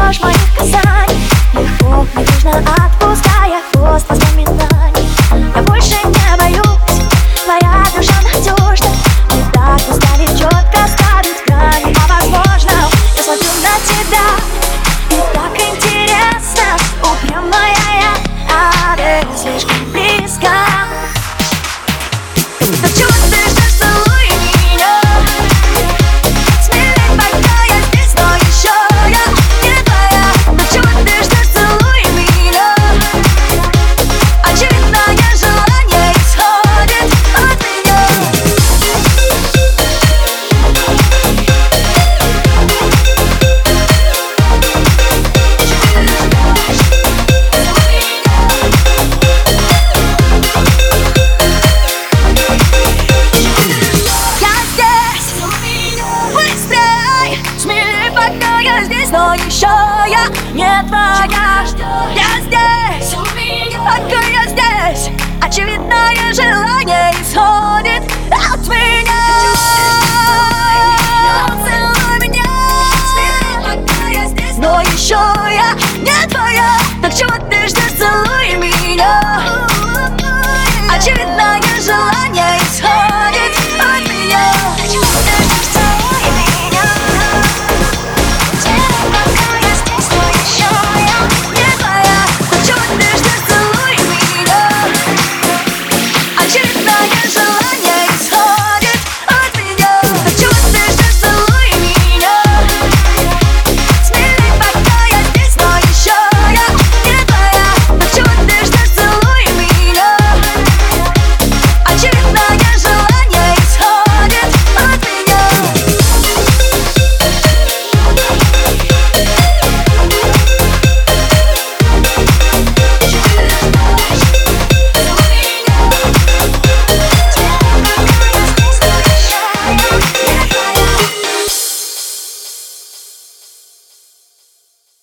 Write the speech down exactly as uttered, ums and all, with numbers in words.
ждешь моих касаний, легко и нежно отпуская хвост воспоминаний. Я больше не боюсь, твоя душа надежна. Мы так устали четко ставить грани по возможному. Я смотрю на тебя, и так интересно, упрямая я, а ты слишком близко. Так чего ты ждешь, целуй меня. Смелей, пока я здесь, но еще я не твоя. Так чего ты ждешь, целуй меня. Очевидное желание исходит от меня. Смелей, пока я здесь, но еще я не твоя. Я здесь, пока я здесь. Очевидное желание исходит от меня. Целуй меня. Смелей, пока я здесь, но еще я не твоя. Так чего ты ждешь, целуй меня. Очевидное желание исходит